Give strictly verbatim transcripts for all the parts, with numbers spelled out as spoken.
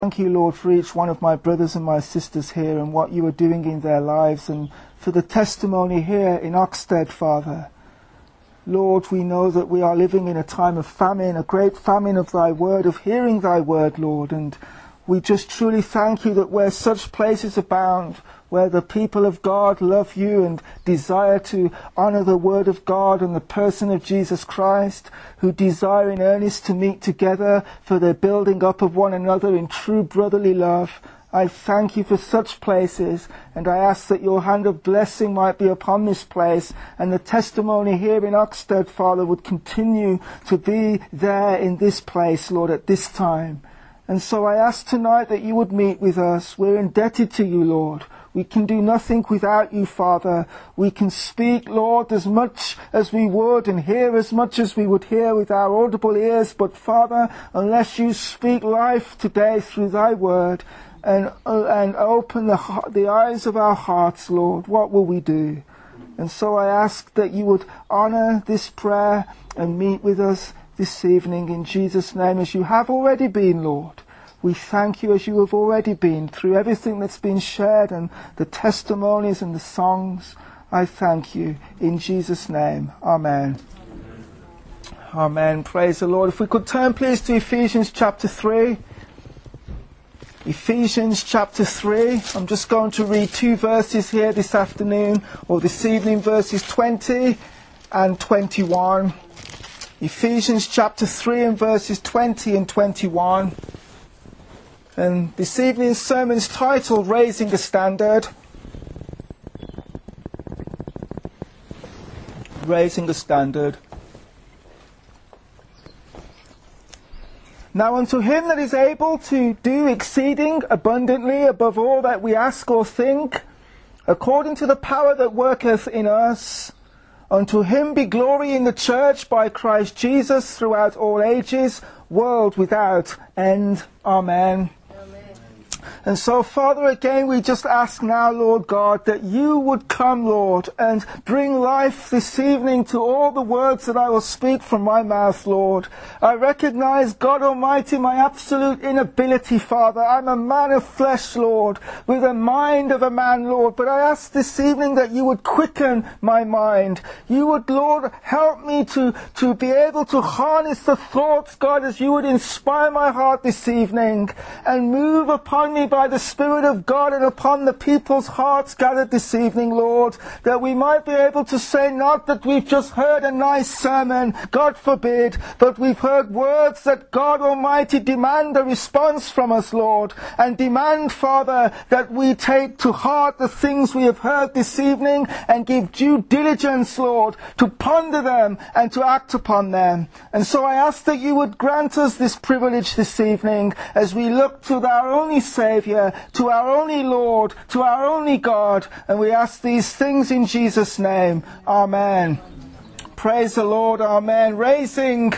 Thank you, Lord, for each one of my brothers and my sisters here and what you are doing in their lives, and for the testimony here in Oxted, Father. Lord, we know that we are living in a time of famine, a great famine of thy word, of hearing thy word, Lord, and we just truly thank you that where such places abound, where the people of God love you and desire to honour the word of God and the person of Jesus Christ, who desire in earnest to meet together for the building up of one another in true brotherly love, I thank you for such places, and I ask that your hand of blessing might be upon this place, and the testimony here in Oxted, Father, would continue to be there in this place, Lord, at this time. And so I ask tonight that you would meet with us. We're indebted to you, Lord. We can do nothing without you, Father. We can speak, Lord, as much as we would and hear as much as we would hear with our audible ears. But, Father, unless you speak life today through thy word and, uh, and open the, the eyes of our hearts, Lord, what will we do? And so I ask that you would honour this prayer and meet with us this evening in Jesus' name, as you have already been, Lord. We thank you as you have already been through everything that's been shared and the testimonies and the songs. I thank you in Jesus' name. Amen. Amen. Amen. Praise the Lord. If we could turn please to Ephesians chapter three. Ephesians chapter three. I'm just going to read two verses here this afternoon or this evening, verses twenty and twenty-one. Ephesians chapter three and verses twenty and twenty-one. And this evening's sermon is titled Raising a Standard. Raising a Standard. Now unto him that is able to do exceeding abundantly above all that we ask or think, according to the power that worketh in us, unto him be glory in the church by Christ Jesus throughout all ages, world without end. Amen. And so, Father, again, we just ask now, Lord God, that you would come, Lord, and bring life this evening to all the words that I will speak from my mouth, Lord. I recognize, God Almighty, my absolute inability, Father. I'm a man of flesh, Lord, with a mind of a man, Lord. But I ask this evening that you would quicken my mind. You would, Lord, help me to, to be able to harness the thoughts, God, as you would inspire my heart this evening and move upon me by the Spirit of God and upon the people's hearts gathered this evening, Lord, that we might be able to say not that we've just heard a nice sermon, God forbid, but we've heard words that God Almighty demand a response from us, Lord, and demand, Father, that we take to heart the things we have heard this evening and give due diligence, Lord, to ponder them and to act upon them. And so I ask that you would grant us this privilege this evening as we look to our only Savior, to our only Lord, to our only God, and we ask these things in Jesus' name. Amen. Praise the Lord. Amen. Raising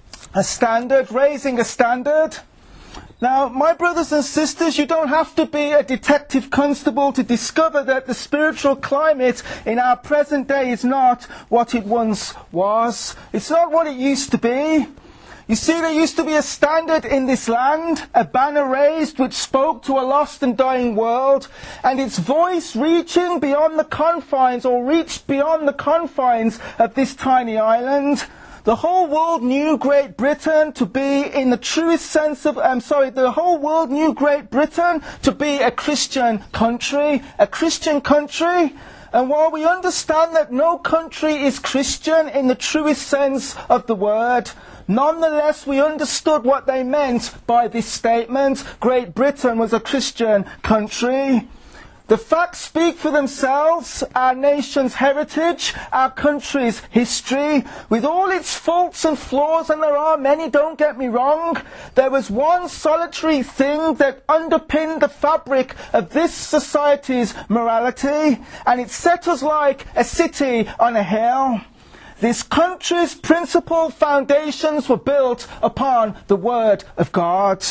a standard, raising a standard. Now, my brothers and sisters, you don't have to be a detective constable to discover that the spiritual climate in our present day is not what it once was. It's not what it used to be. You see, there used to be a standard in this land, a banner raised which spoke to a lost and dying world, and its voice reaching beyond the confines, or reached beyond the confines of this tiny island. The whole world knew Great Britain to be, in the truest sense of, I'm sorry, the whole world knew Great Britain to be a Christian country, a Christian country. And while we understand that no country is Christian in the truest sense of the word, nonetheless we understood what they meant by this statement. Great Britain was a Christian country. The facts speak for themselves. Our nation's heritage, our country's history, with all its faults and flaws, and there are many, don't get me wrong, there was one solitary thing that underpinned the fabric of this society's morality, and it set us like a city on a hill. This country's principal foundations were built upon the Word of God.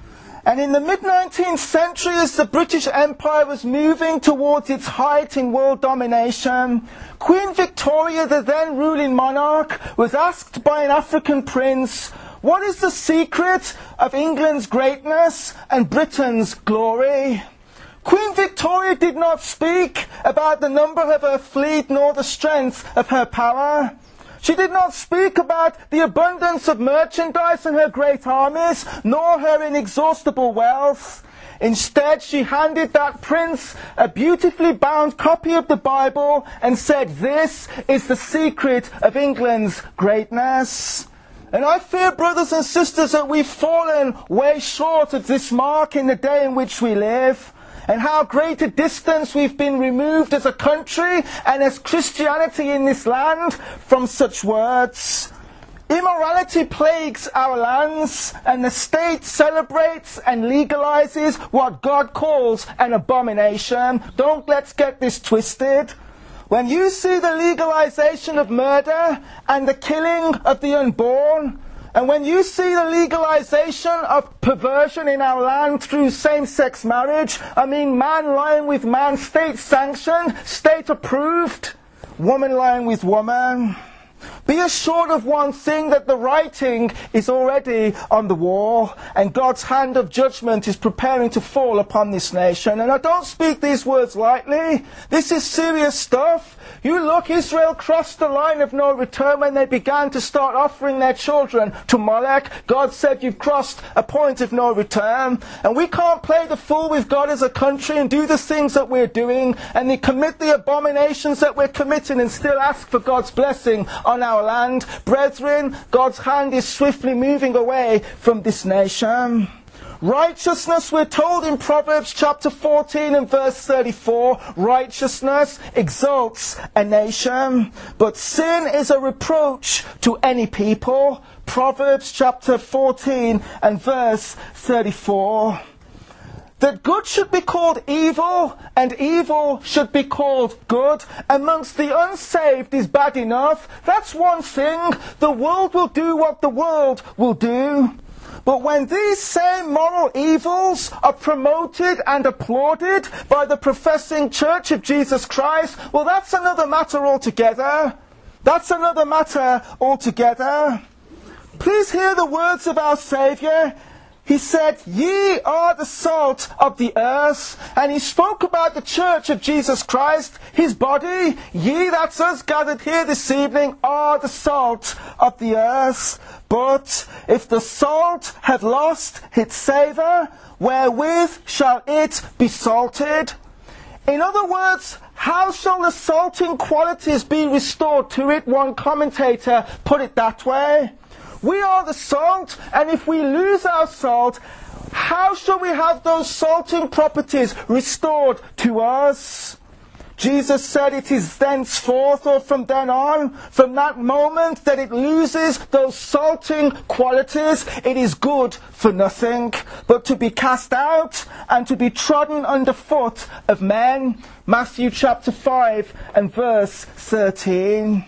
And in the mid-nineteenth century, as the British Empire was moving towards its height in world domination, Queen Victoria, the then ruling monarch, was asked by an African prince, What is the secret of England's greatness and Britain's glory? Queen Victoria did not speak about the number of her fleet nor the strength of her power. She did not speak about the abundance of merchandise and her great armies, nor her inexhaustible wealth. Instead, she handed that prince a beautifully bound copy of the Bible and said, "This is the secret of England's greatness." And I fear, brothers and sisters, that we've fallen way short of this mark in the day in which we live, and how great a distance we've been removed as a country and as Christianity in this land from such words. Immorality plagues our lands, and the state celebrates and legalizes what God calls an abomination. Don't let's get this twisted. When you see the legalization of murder and the killing of the unborn, and when you see the legalization of perversion in our land through same-sex marriage, I mean man lying with man, state-sanctioned, state-approved, woman lying with woman, be assured of one thing, that the writing is already on the wall, and God's hand of judgment is preparing to fall upon this nation. And I don't speak these words lightly. This is serious stuff. You look, Israel crossed the line of no return when they began to start offering their children to Molech. God said, you've crossed a point of no return. And we can't play the fool with God as a country and do the things that we're doing and then commit the abominations that we're committing and still ask for God's blessing on our land. Brethren, God's hand is swiftly moving away from this nation. Righteousness, we're told in Proverbs chapter fourteen and verse thirty-four, righteousness exalts a nation, but sin is a reproach to any people. Proverbs chapter fourteen and verse thirty-four. That good should be called evil, and evil should be called good, amongst the unsaved is bad enough. That's one thing. The world will do what the world will do. But when these same moral evils are promoted and applauded by the professing Church of Jesus Christ, well, that's another matter altogether. That's another matter altogether. Please hear the words of our Saviour. He said, ye are the salt of the earth. And he spoke about the Church of Jesus Christ, his body. Ye, that's us gathered here this evening, are the salt of the earth. But if the salt have lost its savour, wherewith shall it be salted? In other words, how shall the salting qualities be restored to it? One commentator put it that way. We are the salt, and if we lose our salt, how shall we have those salting properties restored to us? Jesus said it is thenceforth, or from then on, from that moment that it loses those salting qualities, it is good for nothing, but to be cast out and to be trodden underfoot of men. Matthew chapter five and verse thirteen.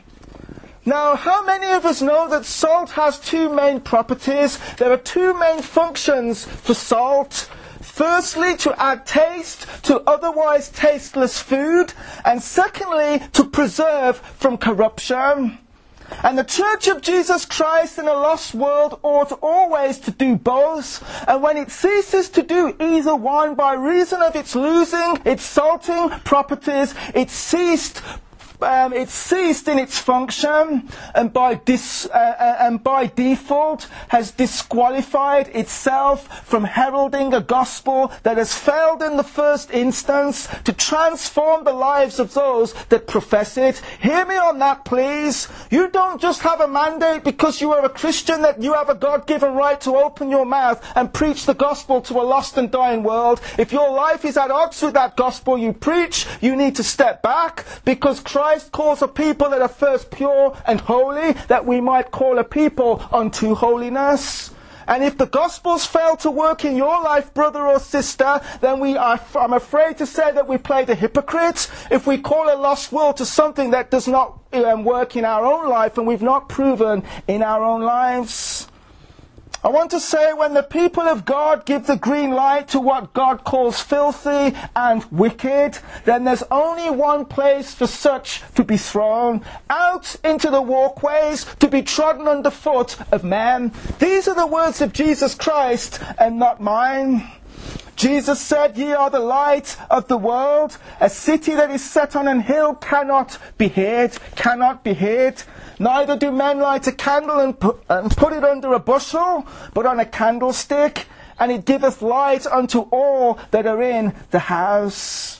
Now, how many of us know that salt has two main properties? There are two main functions for salt. Firstly, to add taste to otherwise tasteless food, and secondly, to preserve from corruption. And the Church of Jesus Christ in a lost world ought always to do both. And when it ceases to do either one by reason of its losing its salting properties, it ceased Um, it ceased in its function, and by dis, uh, and by default has disqualified itself from heralding a gospel that has failed in the first instance to transform the lives of those that profess it. Hear me on that, please. You don't just have a mandate because you are a Christian that you have a God-given right to open your mouth and preach the gospel to a lost and dying world. If your life is at odds with that gospel you preach, you need to step back, because Christ Christ calls a people that are first pure and holy, that we might call a people unto holiness. And if the Gospels fail to work in your life, brother or sister, then we are, I'm afraid to say that we play the hypocrite if we call a lost world to something that does not um, work in our own life and we've not proven in our own lives. I want to say when the people of God give the green light to what God calls filthy and wicked, then there's only one place for such to be thrown, out into the walkways to be trodden underfoot of men. These are the words of Jesus Christ and not mine. Jesus said, ye are the light of the world. A city that is set on an hill cannot be hid, cannot be hid. Neither do men light a candle and put, and put it under a bushel, but on a candlestick, and it giveth light unto all that are in the house.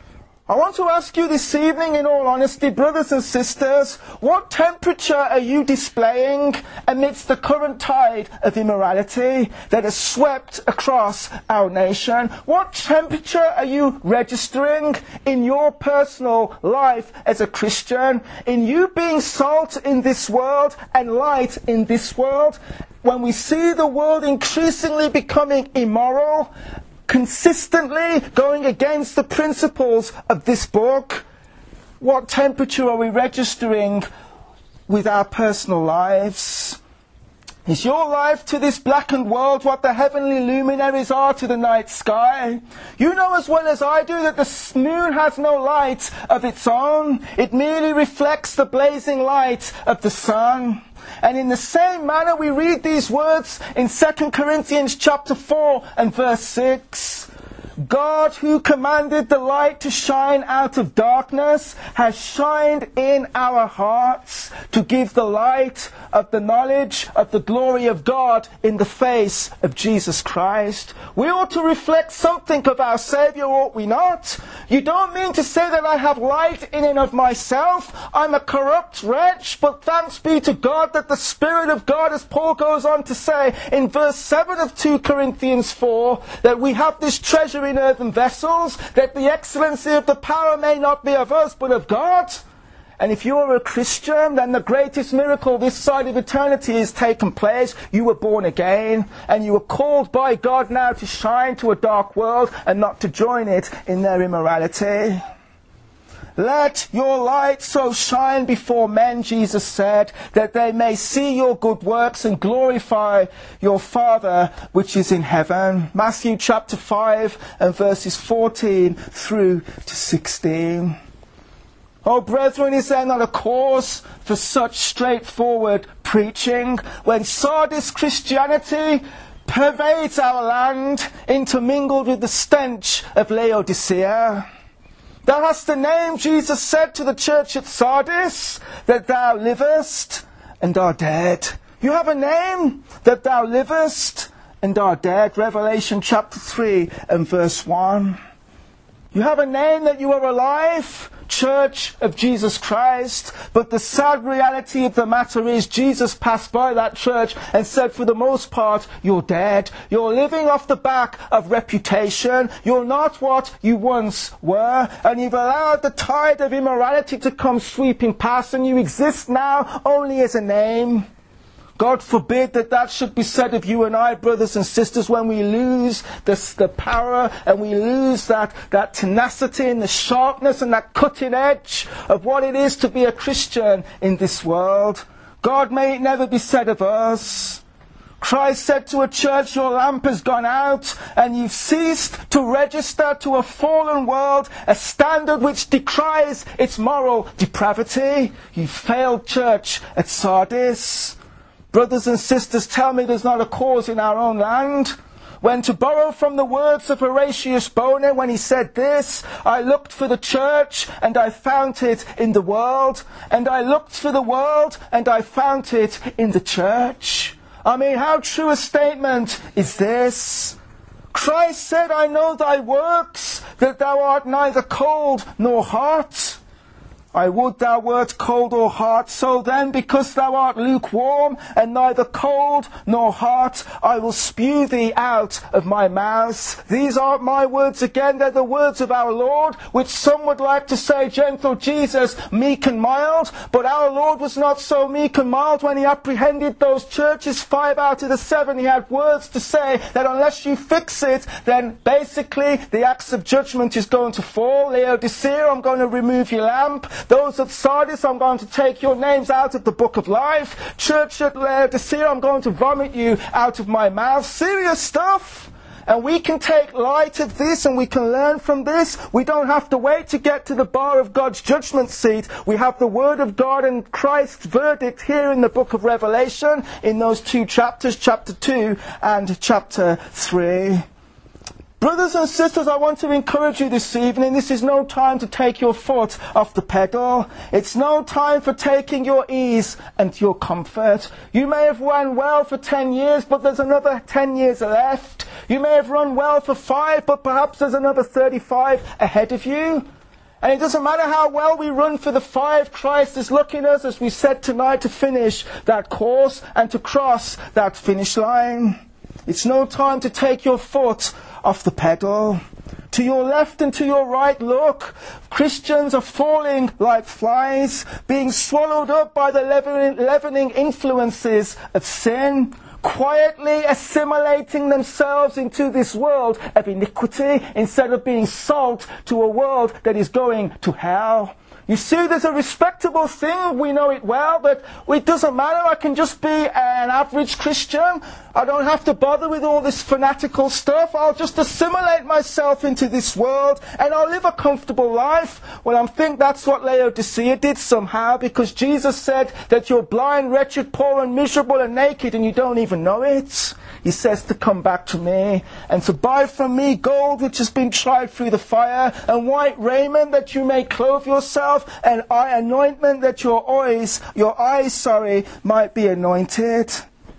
I want to ask you this evening, in all honesty, brothers and sisters, what temperature are you displaying amidst the current tide of immorality that has swept across our nation? What temperature are you registering in your personal life as a Christian, in you being salt in this world and light in this world? When we see the world increasingly becoming immoral, consistently going against the principles of this book, what temperature are we registering with our personal lives? Is your life to this blackened world what the heavenly luminaries are to the night sky? You know as well as I do that the moon has no light of its own. It merely reflects the blazing light of the sun. And in the same manner we read these words in Second Corinthians chapter four and verse six. God, who commanded the light to shine out of darkness, has shined in our hearts to give the light of the knowledge of the glory of God in the face of Jesus Christ. We ought to reflect something of our Saviour, ought we not? You don't mean to say that I have light in and of myself. I'm a corrupt wretch, but thanks be to God that the Spirit of God, as Paul goes on to say in verse seven of two Corinthians four, that we have this treasure in earthen vessels, that the excellency of the power may not be of us, but of God. And if you are a Christian, then the greatest miracle this side of eternity has taken place. You were born again, and you were called by God now to shine to a dark world and not to join it in their immorality. Let your light so shine before men, Jesus said, that they may see your good works and glorify your Father which is in heaven. Matthew chapter five and verses fourteen through to sixteen. Oh, brethren, is there not a cause for such straightforward preaching when Sardis Christianity pervades our land, intermingled with the stench of Laodicea? Thou hast a name, Jesus said to the church at Sardis, that thou livest and art dead. You have a name, that thou livest and art dead. Revelation chapter three and verse one. You have a name that you are alive, Church of Jesus Christ, but the sad reality of the matter is Jesus passed by that church and said, for the most part, you're dead. You're living off the back of reputation. You're not what you once were, and you've allowed the tide of immorality to come sweeping past, and you exist now only as a name. God forbid that that should be said of you and I, brothers and sisters, when we lose the, the power and we lose that, that tenacity and the sharpness and that cutting edge of what it is to be a Christian in this world. God, may it never be said of us. Christ said to a church, your lamp has gone out and you've ceased to register to a fallen world a standard which decries its moral depravity. You failed church at Sardis. Brothers and sisters, tell me there's not a cause in our own land. When, to borrow from the words of Horatius Bonar, when he said this, I looked for the church and I found it in the world, and I looked for the world and I found it in the church. I mean, how true a statement is this? Christ said, I know thy works, that thou art neither cold nor hot. I would thou wert cold or hot. So then, because thou art lukewarm, and neither cold nor hot, I will spew thee out of my mouth. These aren't my words again, they're the words of our Lord, which some would like to say, gentle Jesus, meek and mild. But our Lord was not so meek and mild when he apprehended those churches, five out of the seven. He had words to say that unless you fix it, then basically the axe of judgment is going to fall. Laodicea, I'm going to remove your lamp. Those at Sardis, I'm going to take your names out of the book of life. Church at Laodicea, I'm going to vomit you out of my mouth. Serious stuff. And we can take light of this and we can learn from this. We don't have to wait to get to the bar of God's judgment seat. We have the Word of God and Christ's verdict here in the book of Revelation, in those two chapters, chapter two and chapter three. Brothers and sisters, I want to encourage you this evening. This is no time to take your foot off the pedal. It's no time for taking your ease and your comfort. You may have run well for ten years, but there's another ten years left. You may have run well for five, but perhaps there's another thirty-five ahead of you. And it doesn't matter how well we run for the five, Christ is looking at us, as we said tonight, to finish that course and to cross that finish line. It's no time to take your foot off the pedal. To your left and to your right, look, Christians are falling like flies, being swallowed up by the leavening, leavening influences of sin, quietly assimilating themselves into this world of iniquity instead of being salt to a world that is going to hell. You see, there's a respectable thing, we know it well, but it doesn't matter, I can just be an average Christian. I don't have to bother with all this fanatical stuff. I'll just assimilate myself into this world and I'll live a comfortable life. Well, I think that's what Laodicea did somehow, because Jesus said that you're blind, wretched, poor and miserable and naked and you don't even know it. He says to come back to me and to buy from me gold which has been tried through the fire, and white raiment that you may clothe yourself, and eye anointment that your eyes, your eyes, sorry, might be anointed.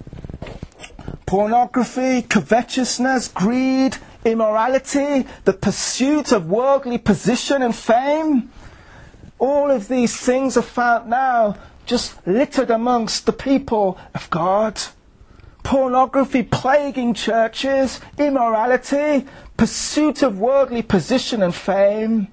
Pornography, covetousness, greed, immorality, the pursuit of worldly position and fame. All of these things are found now just littered amongst the people of God. Pornography plaguing churches, immorality, pursuit of worldly position and fame.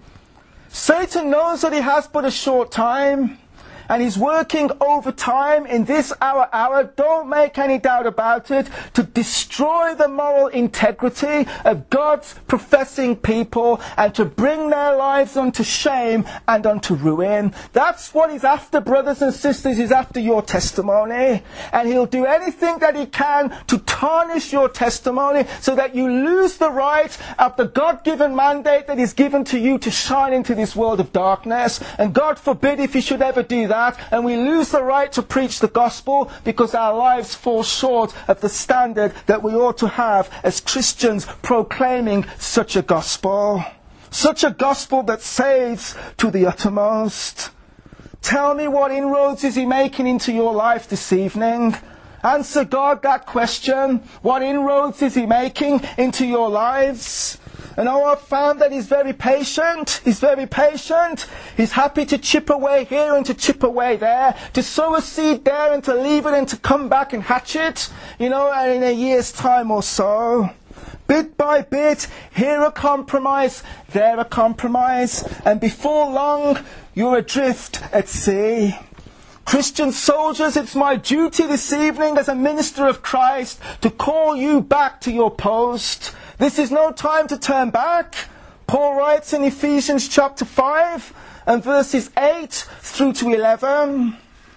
Satan knows that he has but a short time, and he's working overtime in this our hour, don't make any doubt about it, to destroy the moral integrity of God's professing people and to bring their lives unto shame and unto ruin. That's what he's after, brothers and sisters. He's after your testimony, and he'll do anything that he can to tarnish your testimony so that you lose the right of the God-given mandate that is given to you to shine into this world of darkness. And God forbid if he should ever do that, and we lose the right to preach the gospel because our lives fall short of the standard that we ought to have as Christians proclaiming such a gospel. Such a gospel that saves to the uttermost. Tell me, what inroads is he making into your life this evening? Answer God that question. What inroads is he making into your lives? And oh, I've found that he's very patient. He's very patient. He's happy to chip away here and to chip away there, to sow a seed there and to leave it and to come back and hatch it, you know, in a year's time or so. Bit by bit, here a compromise, there a compromise, and before long, you're adrift at sea. Christian soldiers, it's my duty this evening as a minister of Christ to call you back to your post. This is no time to turn back. Paul writes in Ephesians chapter five and verses eight through to eleven.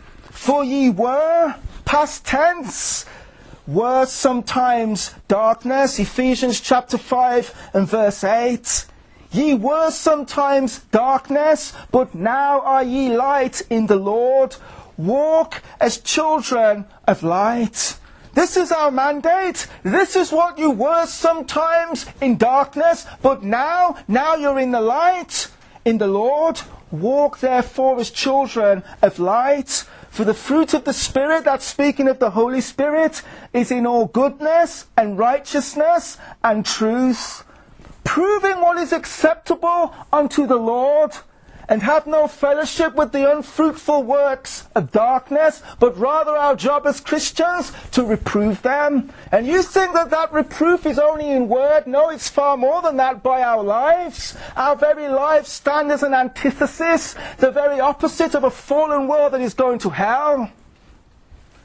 For ye were, past tense, were sometimes darkness. Ephesians chapter five and verse eight. Ye were sometimes darkness, but now are ye light in the Lord. Walk as children of light. This is our mandate. This is what you were sometimes in darkness, but now, now you're in the light, in the Lord. Walk therefore as children of light. For the fruit of the Spirit, that's speaking of the Holy Spirit, is in all goodness and righteousness and truth, proving what is acceptable unto the Lord. And have no fellowship with the unfruitful works of darkness, but rather our job as Christians to reprove them. And you think that that reproof is only in word? No, it's far more than that by our lives. Our very lives stand as an antithesis, the very opposite of a fallen world that is going to hell.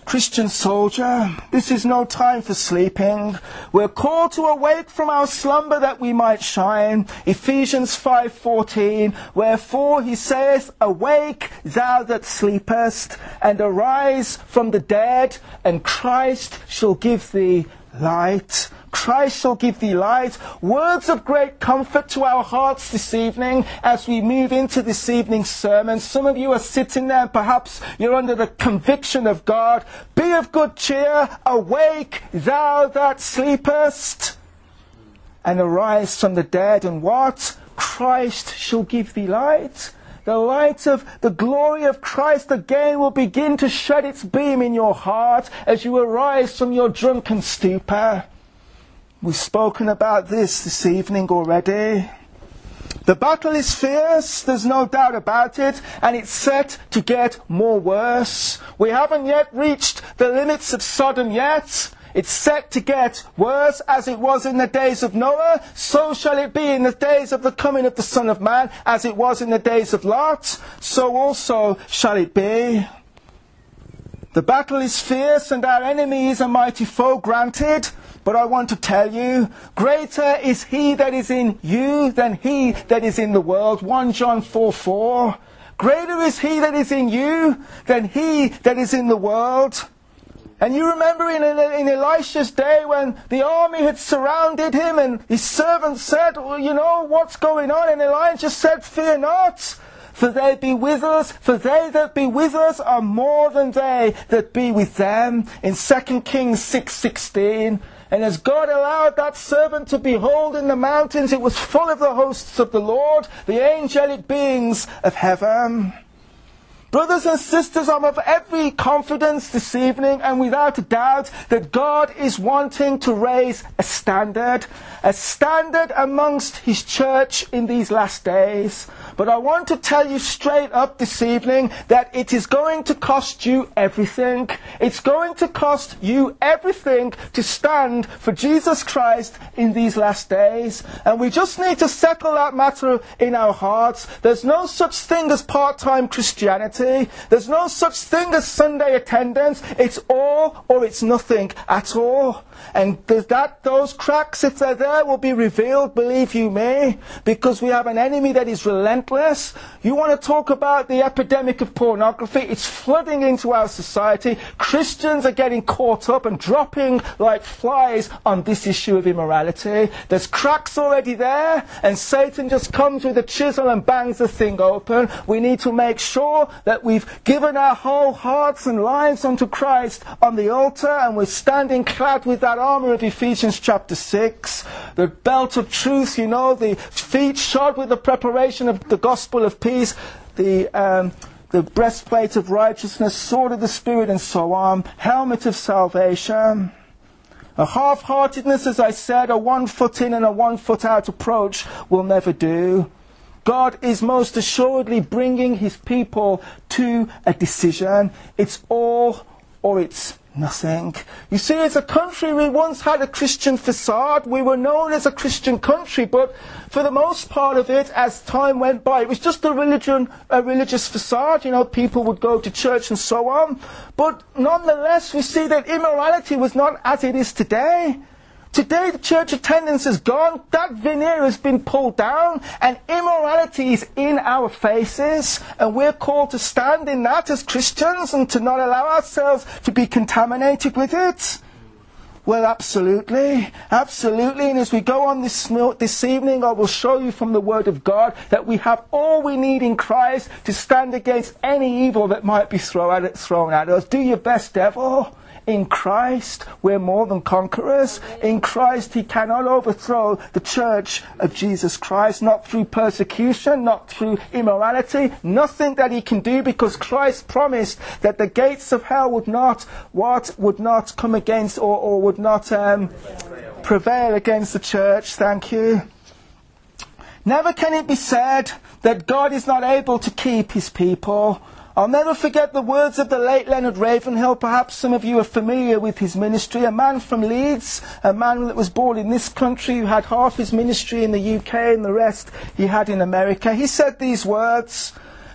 Christian soldier, this is no time for sleeping. We're called to awake from our slumber that we might shine. Ephesians five fourteen, wherefore he saith, awake thou that sleepest, and arise from the dead, and Christ shall give thee light. Christ shall give thee light. Words of great comfort to our hearts this evening as we move into this evening's sermon. Some of you are sitting there and perhaps you're under the conviction of God. Be of good cheer, awake thou that sleepest, and arise from the dead, and what? Christ shall give thee light. The light of the glory of Christ again will begin to shed its beam in your heart as you arise from your drunken stupor. We've spoken about this this evening already. The battle is fierce, there's no doubt about it, and it's set to get more worse. We haven't yet reached the limits of Sodom yet. It's set to get worse, as it was in the days of Noah, so shall it be in the days of the coming of the Son of Man, as it was in the days of Lot, so also shall it be. The battle is fierce and our enemy is a mighty foe, granted. But I want to tell you, greater is he that is in you than he that is in the world. First John four four. Greater is he that is in you than he that is in the world. And you remember in, in Elisha's day when the army had surrounded him and his servant said, well, you know, what's going on? And Elijah said, fear not, for they be with us, for they that be with us are more than they that be with them. In Second Kings six sixteen. And as God allowed that servant to behold in the mountains, it was full of the hosts of the Lord, the angelic beings of heaven. Brothers and sisters, I'm of every confidence this evening and without a doubt that God is wanting to raise a standard, a standard amongst his church in these last days. But I want to tell you straight up this evening that it is going to cost you everything. It's going to cost you everything to stand for Jesus Christ in these last days. And we just need to settle that matter in our hearts. There's no such thing as part-time Christianity. There's no such thing as Sunday attendance. It's all or it's nothing at all. And that those cracks, if they're there, will be revealed, believe you me, because we have an enemy that is relentless. You want to talk about the epidemic of pornography? It's flooding into our society. Christians are getting caught up and dropping like flies on this issue of immorality. There's cracks already there, and Satan just comes with a chisel and bangs the thing open. We need to make sure that we've given our whole hearts and lives unto Christ on the altar, and we're standing clad with that armour of Ephesians chapter six, the belt of truth, you know, the feet shod with the preparation of the gospel of peace, the um, the breastplate of righteousness, sword of the Spirit, and so on, helmet of salvation. A half-heartedness, as I said, a one foot in and a one foot out approach will never do. God is most assuredly bringing his people to a decision. It's all or it's nothing. You see, as a country, we once had a Christian facade. We were known as a Christian country, but for the most part of it, as time went by, it was just a religion, a religious facade. You know, people would go to church and so on. But nonetheless, we see that immorality was not as it is today. Today the church attendance has gone, that veneer has been pulled down, and immorality is in our faces, and we're called to stand in that as Christians and to not allow ourselves to be contaminated with it. Well, absolutely, absolutely, and as we go on this, this evening, I will show you from the Word of God that we have all we need in Christ to stand against any evil that might be thrown at, thrown at us. Do your best, devil. In Christ, we're more than conquerors. In Christ, he cannot overthrow the church of Jesus Christ, not through persecution, not through immorality, nothing that he can do, because Christ promised that the gates of hell would not, what, would not come against or, or would not um, prevail against the church. Thank you. Never can it be said that God is not able to keep his people. I'll never forget the words of the late Leonard Ravenhill. Perhaps some of you are familiar with his ministry. A man from Leeds, a man that was born in this country, who had half his ministry in the U K and the rest he had in America. He said these words: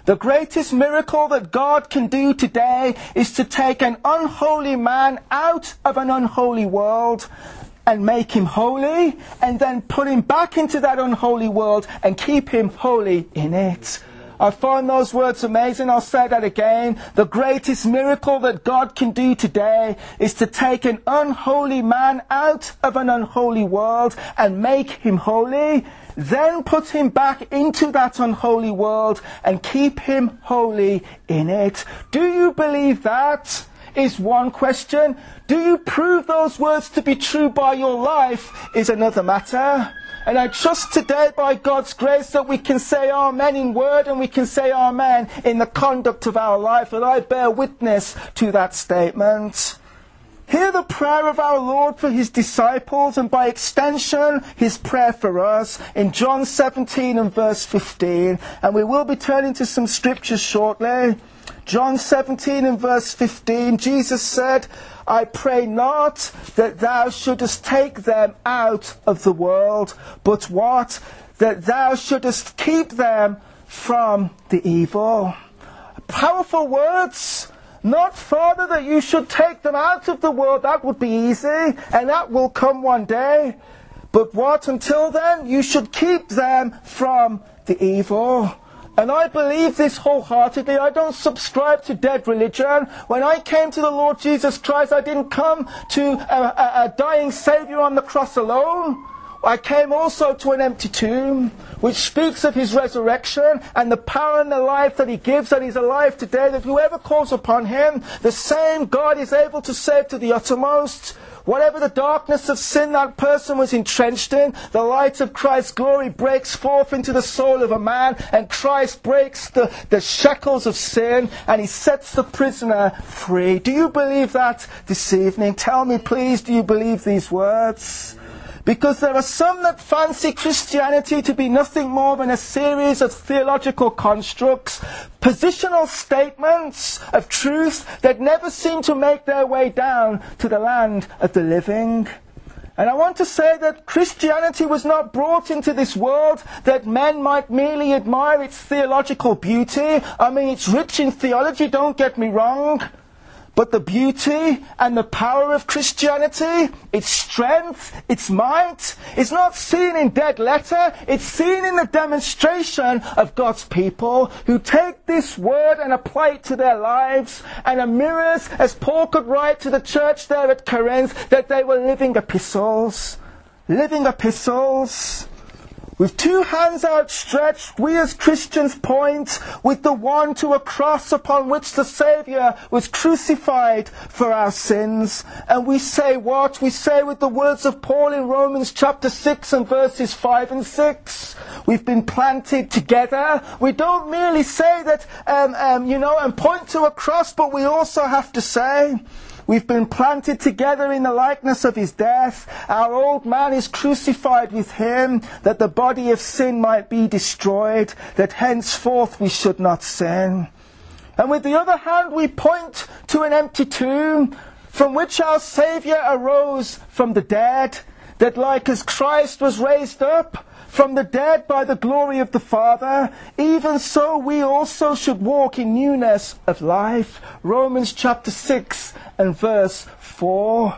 The greatest miracle that God can do today is to take an unholy man out of an unholy world and make him holy, and then put him back into that unholy world and keep him holy in it. I find those words amazing. I'll say that again. The greatest miracle that God can do today is to take an unholy man out of an unholy world and make him holy, then put him back into that unholy world and keep him holy in it. Do you believe that? Is one question. Do you prove those words to be true by your life is another matter. And I trust today by God's grace that we can say amen in word and we can say amen in the conduct of our life. And I bear witness to that statement. Hear the prayer of our Lord for his disciples, and by extension his prayer for us in John seventeen and verse fifteen. And we will be turning to some scriptures shortly. John seventeen and verse fifteen, Jesus said, I pray not that thou shouldest take them out of the world, but what? That thou shouldest keep them from the evil. Powerful words. Not, Father, that you should take them out of the world. That would be easy, and that will come one day. But what? Until then, you should keep them from the evil. And I believe this wholeheartedly. I don't subscribe to dead religion. When I came to the Lord Jesus Christ, I didn't come to a, a, a dying Saviour on the cross alone. I came also to an empty tomb, which speaks of his resurrection and the power and the life that he gives, that he's alive today, that whoever calls upon him, the same God is able to save to the uttermost. Whatever the darkness of sin that person was entrenched in, the light of Christ's glory breaks forth into the soul of a man, and Christ breaks the, the shackles of sin, and he sets the prisoner free. Do you believe that this evening? Tell me, please, do you believe these words? Because there are some that fancy Christianity to be nothing more than a series of theological constructs, positional statements of truth that never seem to make their way down to the land of the living. And I want to say that Christianity was not brought into this world that men might merely admire its theological beauty. I mean, it's rich in theology, don't get me wrong. But the beauty and the power of Christianity, its strength, its might, is not seen in dead letter. It's seen in the demonstration of God's people who take this word and apply it to their lives, and are mirrors, as Paul could write to the church there at Corinth, that they were living epistles. Living epistles. With two hands outstretched, we as Christians point with the one to a cross upon which the Saviour was crucified for our sins. And we say what? We say with the words of Paul in Romans chapter six and verses five and six. We've been planted together. We don't merely say that, um, um, you know, and point to a cross, but we also have to say, we've been planted together in the likeness of his death. Our old man is crucified with him, that the body of sin might be destroyed, that henceforth we should not sin. And with the other hand we point to an empty tomb, from which our Saviour arose from the dead, that like as Christ was raised up from the dead by the glory of the Father, even so we also should walk in newness of life. Romans chapter six and verse four.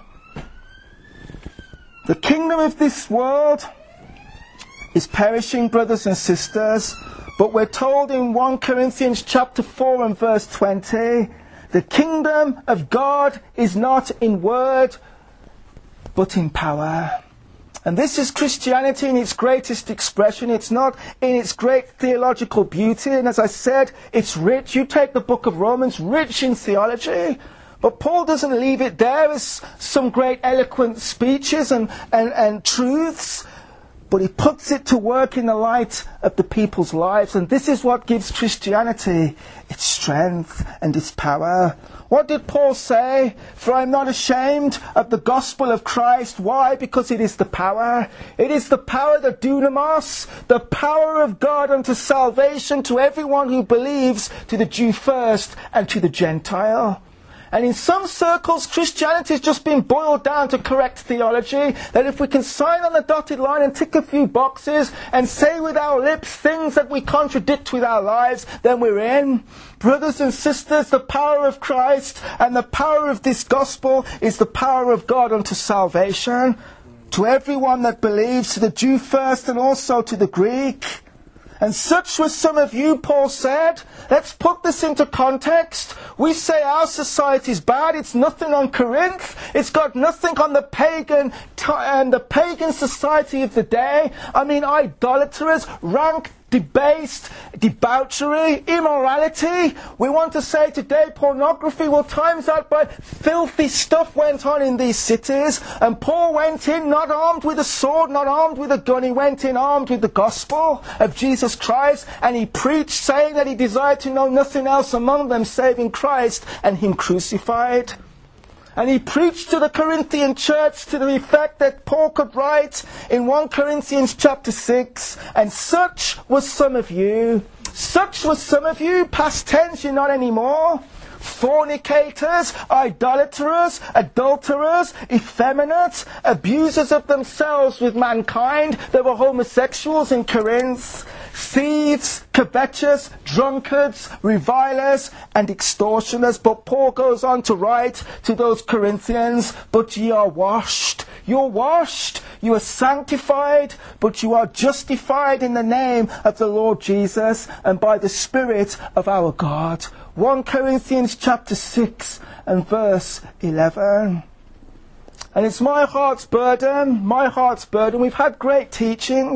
The kingdom of this world is perishing, brothers and sisters, but we're told in First Corinthians chapter four and verse twenty, the kingdom of God is not in word, but in power. And this is Christianity in its greatest expression. It's not in its great theological beauty. And as I said, it's rich. You take the book of Romans, rich in theology. But Paul doesn't leave it there as some great eloquent speeches and, and, and truths. But he puts it to work in the light of the people's lives. And this is what gives Christianity its strength and its power. What did Paul say? For I am not ashamed of the gospel of Christ. Why? Because it is the power. It is the power, the dunamis, the power of God unto salvation to everyone who believes, to the Jew first and to the Gentile. And in some circles, Christianity has just been boiled down to correct theology, that if we can sign on the dotted line and tick a few boxes and say with our lips things that we contradict with our lives, then we're in. Brothers and sisters, the power of Christ and the power of this gospel is the power of God unto salvation, to everyone that believes, to the Jew first and also to the Greek. And such were some of you, Paul said. Let's put this into context. We say our society is bad. It's nothing on Corinth. It's got nothing on the pagan and the pagan society of the day. I mean, idolaters, rank, debased, debauchery, immorality. We want to say today pornography. Well, times out by filthy stuff went on in these cities. And Paul went in not armed with a sword, not armed with a gun. He went in armed with the gospel of Jesus Christ. And he preached, saying that he desired to know nothing else among them saving Christ and him crucified. And he preached to the Corinthian church to the effect that Paul could write in First Corinthians chapter six, and such was some of you. Such was some of you, past tense, you're not anymore. Fornicators, idolaters, adulterers, effeminate, abusers of themselves with mankind. There were homosexuals in Corinth. Thieves, covetous, drunkards, revilers, and extortioners. But Paul goes on to write to those Corinthians, but ye are washed. You're washed. You are sanctified, but you are justified in the name of the Lord Jesus and by the Spirit of our God. First Corinthians chapter six and verse eleven. And it's my heart's burden, my heart's burden. We've had great teaching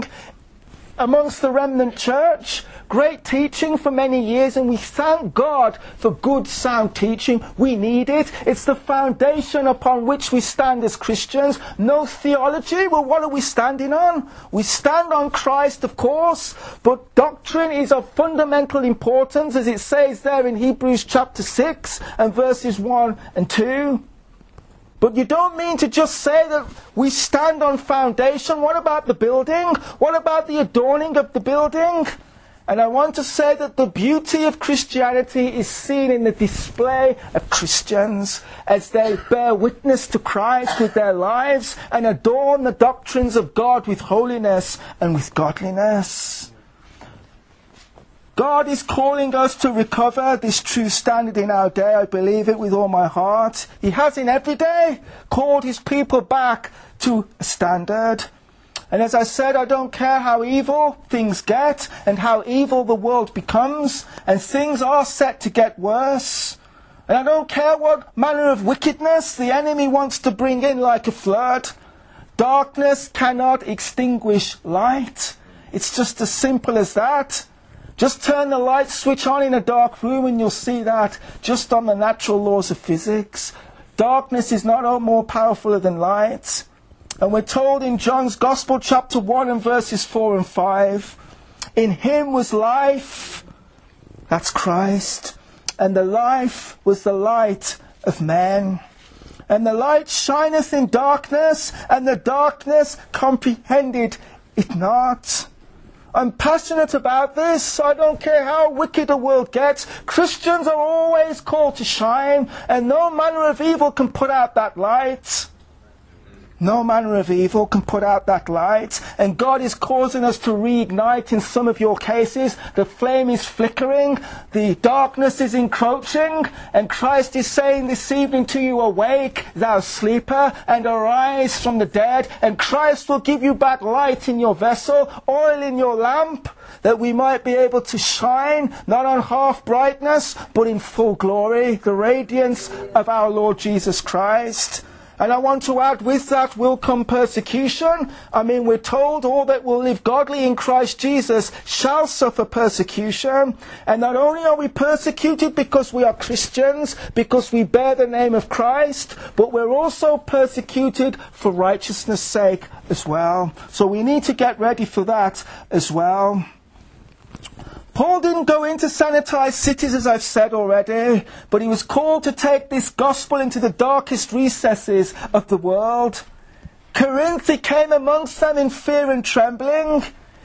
amongst the remnant church, great teaching for many years, and we thank God for good sound teaching. We need it. It's the foundation upon which we stand as Christians. No theology. Well, what are we standing on? We stand on Christ, of course, but doctrine is of fundamental importance, as it says there in Hebrews chapter six and verses one and two. But you don't mean to just say that we stand on foundation. What about the building? What about the adorning of the building? And I want to say that the beauty of Christianity is seen in the display of Christians as they bear witness to Christ with their lives and adorn the doctrines of God with holiness and with godliness. God is calling us to recover this true standard in our day. I believe it with all my heart. He has in every day called his people back to a standard. And as I said, I don't care how evil things get and how evil the world becomes. And things are set to get worse. And I don't care what manner of wickedness the enemy wants to bring in like a flood. Darkness cannot extinguish light. It's just as simple as that. Just turn the light switch on in a dark room and you'll see that just on the natural laws of physics. Darkness is not more powerful than light. And we're told in John's Gospel chapter one and verses four and five, in him was life, that's Christ, and the life was the light of men. And the light shineth in darkness, and the darkness comprehended it not. I'm passionate about this. I don't care how wicked the world gets. Christians are always called to shine, and no manner of evil can put out that light. No manner of evil can put out that light. And God is causing us to reignite in some of your cases. The flame is flickering. The darkness is encroaching. And Christ is saying this evening to you, awake, thou sleeper, and arise from the dead. And Christ will give you back light in your vessel, oil in your lamp, that we might be able to shine, not on half brightness, but in full glory, the radiance of our Lord Jesus Christ. And I want to add, with that will come persecution. I mean, we're told all that will live godly in Christ Jesus shall suffer persecution. And not only are we persecuted because we are Christians, because we bear the name of Christ, but we're also persecuted for righteousness' sake as well. So we need to get ready for that as well. Paul didn't go in to sanitize cities, as I've said already, but he was called to take this gospel into the darkest recesses of the world. Corinth, he came amongst them in fear and trembling.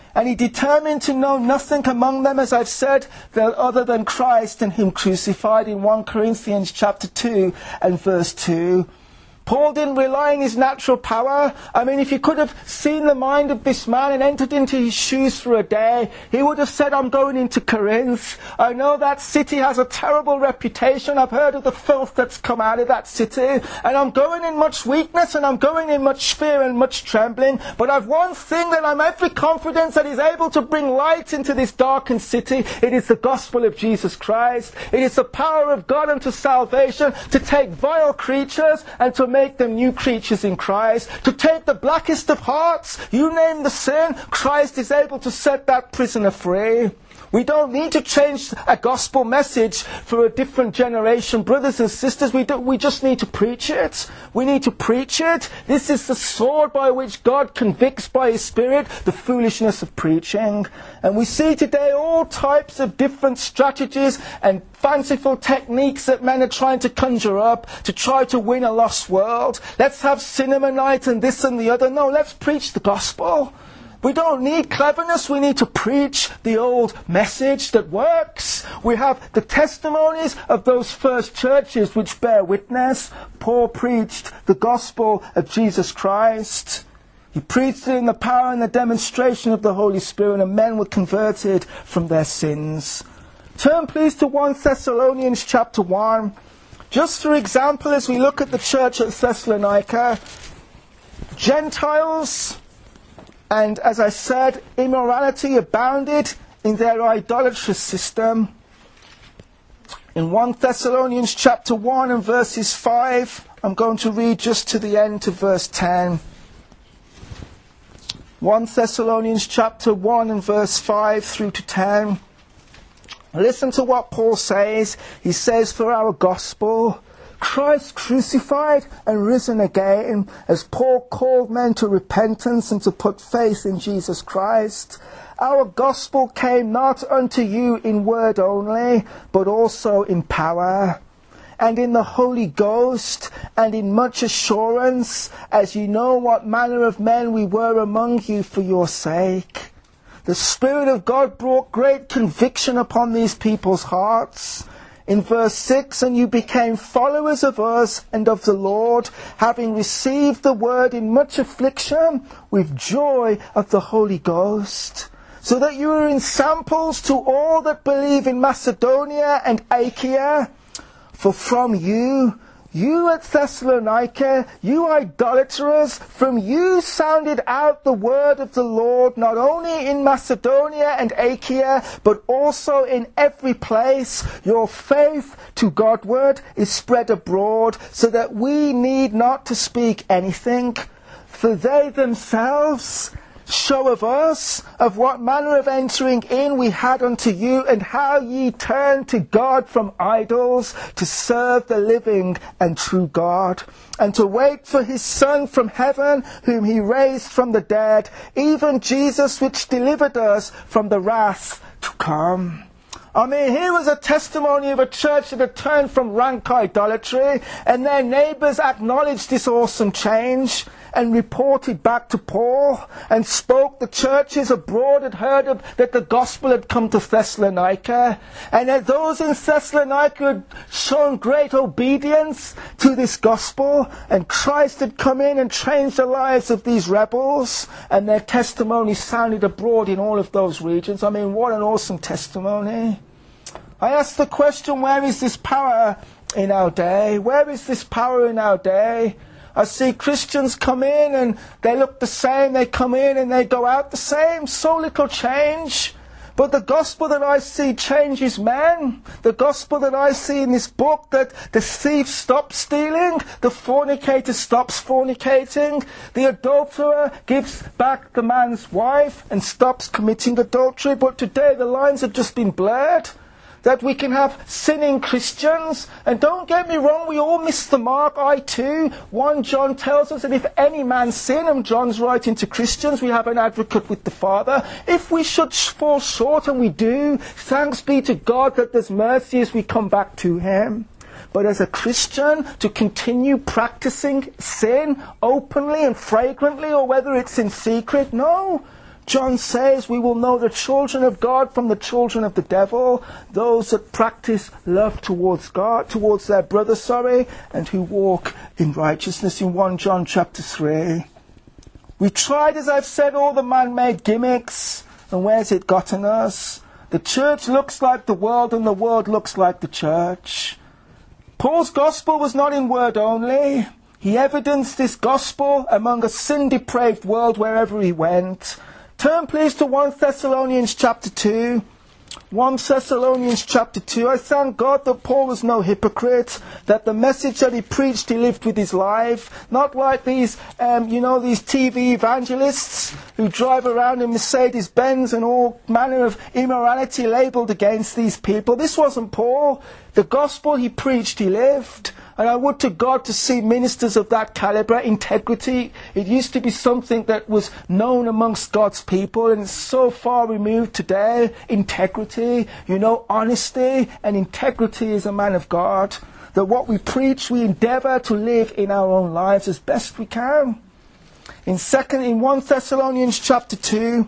And he determined to know nothing among them, as I've said, other than Christ and him crucified in First Corinthians chapter two and verse two. Paul didn't rely on his natural power. I mean, if you could have seen the mind of this man and entered into his shoes for a day, he would have said, I'm going into Corinth. I know that city has a terrible reputation. I've heard of the filth that's come out of that city. And I'm going in much weakness, and I'm going in much fear and much trembling. But I've one thing that I'm every confidence that is able to bring light into this darkened city. It is the gospel of Jesus Christ. It is the power of God unto salvation to take vile creatures and to make them new creatures in Christ, to take the blackest of hearts, you name the sin, Christ is able to set that prisoner free. We don't need to change a gospel message for a different generation, brothers and sisters. We, do, we just need to preach it. We need to preach it. This is the sword by which God convicts by His Spirit the foolishness of preaching. And we see today all types of different strategies and fanciful techniques that men are trying to conjure up to try to win a lost world. Let's have cinema night and this and the other. No, let's preach the gospel. We don't need cleverness, we need to preach the old message that works. We have the testimonies of those first churches which bear witness. Paul preached the gospel of Jesus Christ. He preached it in the power and the demonstration of the Holy Spirit, and men were converted from their sins. Turn please to First Thessalonians chapter one. Just for example, as we look at the church at Thessalonica, Gentiles, and as I said, immorality abounded in their idolatrous system. In First Thessalonians chapter one and verses five, I'm going to read just to the end to verse ten. First Thessalonians chapter one and verse five through to ten. Listen to what Paul says. He says, for our gospel, Christ crucified and risen again, as Paul called men to repentance and to put faith in Jesus Christ. Our gospel came not unto you in word only, but also in power, and in the Holy Ghost, and in much assurance, as you know what manner of men we were among you for your sake. The Spirit of God brought great conviction upon these people's hearts. In verse six, and you became followers of us and of the Lord, having received the word in much affliction with joy of the Holy Ghost, so that you are in samples to all that believe in Macedonia and Achaia. For from you, you at Thessalonica, you idolaters, from you sounded out the word of the Lord, not only in Macedonia and Achaia, but also in every place. Your faith to Godward is spread abroad, so that we need not to speak anything. For they themselves show of us, of what manner of entering in we had unto you, and how ye turned to God from idols, to serve the living and true God, and to wait for his Son from heaven, whom he raised from the dead, even Jesus, which delivered us from the wrath to come. I mean, here was a testimony of a church that had turned from rank idolatry, and their neighbours acknowledged this awesome change and reported back to Paul, and spoke. The churches abroad had heard of, that the gospel had come to Thessalonica, and that those in Thessalonica had shown great obedience to this gospel, and Christ had come in and changed the lives of these rebels, and their testimony sounded abroad in all of those regions. I mean, what an awesome testimony. I ask the question, where is this power in our day? Where is this power in our day? I see Christians come in and they look the same, they come in and they go out the same, so little change. But the gospel that I see changes men. The gospel that I see in this book, that the thief stops stealing, the fornicator stops fornicating, the adulterer gives back the man's wife and stops committing adultery. But today the lines have just been blurred. That we can have sinning Christians. And don't get me wrong, we all miss the mark, I too. First John tells us that if any man sin, and John's writing to Christians, we have an advocate with the Father. If we should fall short, and we do, thanks be to God that there's mercy as we come back to him. But as a Christian, to continue practicing sin openly and fragrantly, or whether it's in secret, no. John says we will know the children of God from the children of the devil, those that practice love towards God, towards their brother, sorry, and who walk in righteousness in First John chapter three. We've tried, as I've said, all the man-made gimmicks, and where's it gotten us? The church looks like the world, and the world looks like the church. Paul's gospel was not in word only. He evidenced this gospel among a sin-depraved world wherever he went. Turn please to First Thessalonians chapter two. First Thessalonians chapter two. I thank God that Paul was no hypocrite, that the message that he preached he lived with his life, not like these, um, you know, these T V evangelists who drive around in Mercedes-Benz and all manner of immorality labelled against these people. This wasn't Paul. The gospel he preached, he lived. And I would to God to see ministers of that calibre. Integrity, it used to be something that was known amongst God's people, and it's so far removed today. Integrity, you know, honesty and integrity as a man of God, that what we preach we endeavour to live in our own lives as best we can. In second, in First Thessalonians chapter two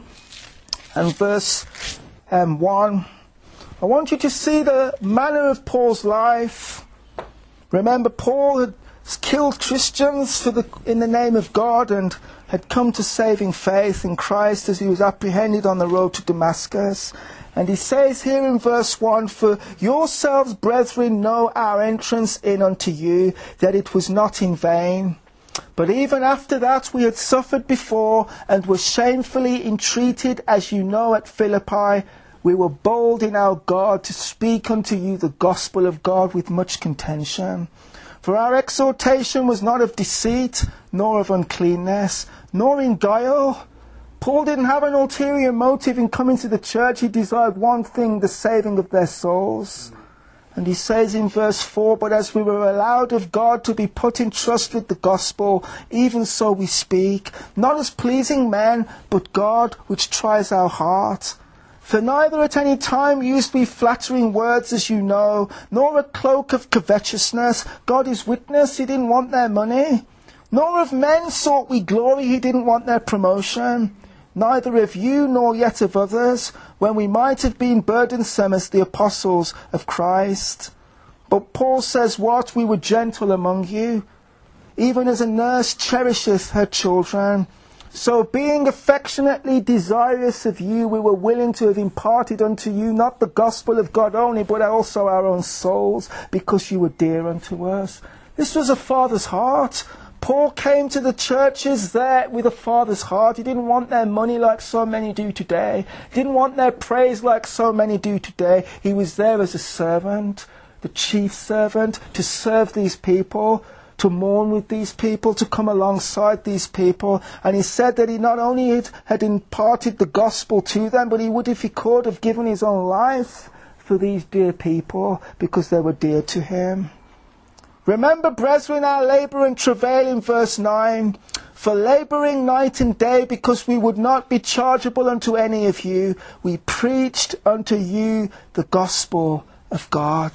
and verse um, one, I want you to see the manner of Paul's life. Remember, Paul had killed Christians for the, in the name of God, and had come to saving faith in Christ as he was apprehended on the road to Damascus. And he says here in verse one, "For yourselves, brethren, know our entrance in unto you, that it was not in vain. But even after that we had suffered before, and were shamefully entreated, as you know, at Philippi. We were bold in our God to speak unto you the gospel of God with much contention. For our exhortation was not of deceit, nor of uncleanness, nor in guile." Paul didn't have an ulterior motive in coming to the church. He desired one thing, the saving of their souls. And he says in verse four, "But as we were allowed of God to be put in trust with the gospel, even so we speak, not as pleasing men, but God which tries our heart. For neither at any time used we flattering words, as you know, nor a cloak of covetousness." God is witness, he didn't want their money. "Nor of men sought we glory," he didn't want their promotion. "Neither of you, nor yet of others, when we might have been burdensome as the apostles of Christ." But Paul says what? "We were gentle among you, even as a nurse cherisheth her children. So being affectionately desirous of you, we were willing to have imparted unto you not the gospel of God only, but also our own souls, because you were dear unto us." This was a father's heart. Paul came to the churches there with a father's heart. He didn't want their money like so many do today. He didn't want their praise like so many do today. He was there as a servant, the chief servant, to serve these people, to mourn with these people, to come alongside these people. And he said that he not only had, had imparted the gospel to them, but he would, if he could, have given his own life for these dear people, because they were dear to him. "Remember, brethren, our labour and travail," in verse nine, "for labouring night and day, because we would not be chargeable unto any of you, we preached unto you the gospel of God.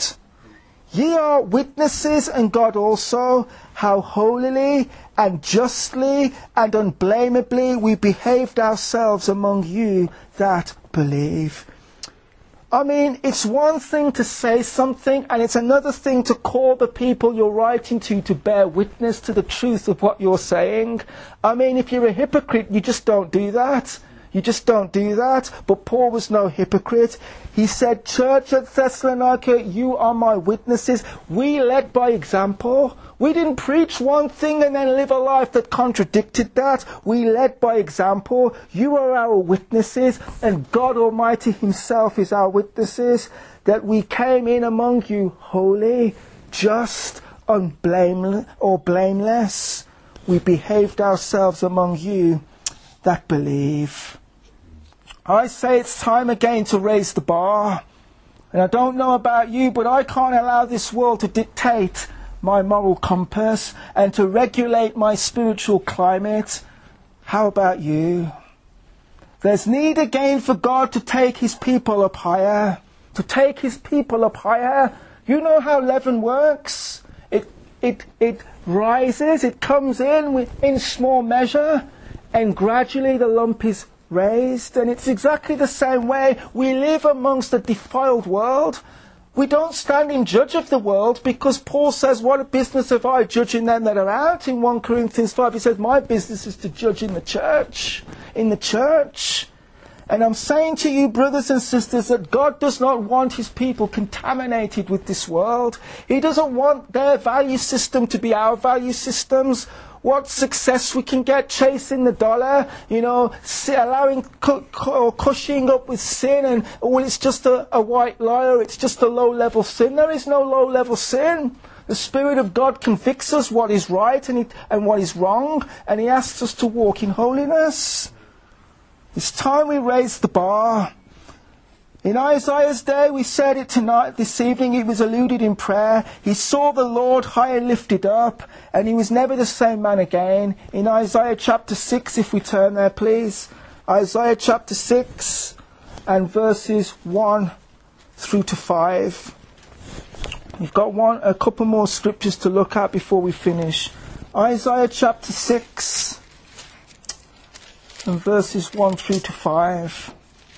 Ye are witnesses, and God also, how holily and justly and unblameably we behaved ourselves among you that believe." I mean, it's one thing to say something, and it's another thing to call the people you're writing to to bear witness to the truth of what you're saying. I mean, if you're a hypocrite, you just don't do that. You just don't do that. But Paul was no hypocrite. He said, "Church at Thessalonica, you are my witnesses." We led by example. We didn't preach one thing and then live a life that contradicted that. We led by example. You are our witnesses, and God Almighty himself is our witnesses, that we came in among you holy, just, unblameless, or blameless. We behaved ourselves among you that believe. I say it's time again to raise the bar. And I don't know about you, but I can't allow this world to dictate my moral compass and to regulate my spiritual climate. How about you? There's need again for God to take his people up higher. To take his people up higher. You know how leaven works. It it it rises, it comes in with, in small measure, and gradually the lump is raised. And it's exactly the same way we live amongst a defiled world. We don't stand in judge of the world, because Paul says, what business have I judging them that are out? In First Corinthians five, he says, my business is to judge in the church. In the church. And I'm saying to you, brothers and sisters, that God does not want his people contaminated with this world. He doesn't want their value system to be our value systems. What success we can get chasing the dollar, you know, allowing or cushioning up with sin, and well, it's just a, a white lie, or it's just a low-level sin. There is no low-level sin. The Spirit of God convicts us what is right and, it, and what is wrong, and he asks us to walk in holiness. It's time we raise the bar. In Isaiah's day, we said it tonight, this evening, it was alluded in prayer. He saw the Lord high and lifted up, and he was never the same man again. In Isaiah chapter six, if we turn there, please. Isaiah chapter six and verses one through to five. We've got one, a couple more scriptures to look at before we finish. Isaiah chapter six and verses one through to five.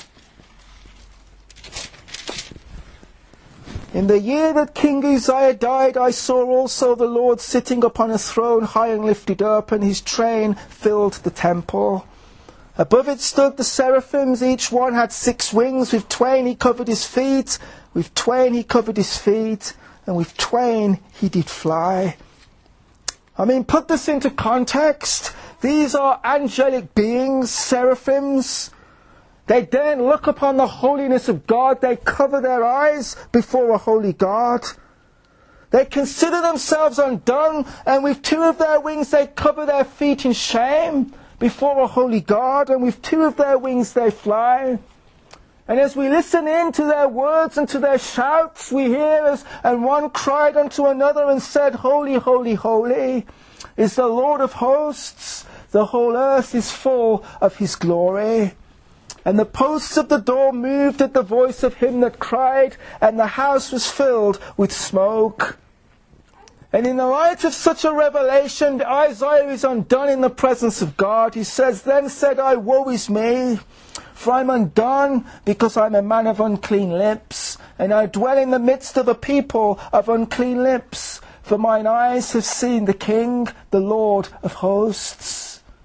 In the year that King Uzziah died, I saw also the Lord sitting upon a throne high and lifted up, and his train filled the temple. Above it stood the seraphims, each one had six wings. With twain he covered his feet, with twain he covered his feet, and with twain he did fly. I mean, put this into context. These are angelic beings, seraphims. They daren't look upon the holiness of God. They cover their eyes before a holy God. They consider themselves undone, and with two of their wings they cover their feet in shame before a holy God, and with two of their wings they fly. And as we listen in to their words and to their shouts, we hear as, and one cried unto another and said, Holy, holy, holy is the Lord of hosts. The whole earth is full of his glory. And the posts of the door moved at the voice of him that cried, and the house was filled with smoke. And in the light of such a revelation, Isaiah is undone in the presence of God. He says, Then said I, Woe is me, for I'm undone, because I'm a man of unclean lips, and I dwell in the midst of a people of unclean lips. For mine eyes have seen the King, the Lord of hosts.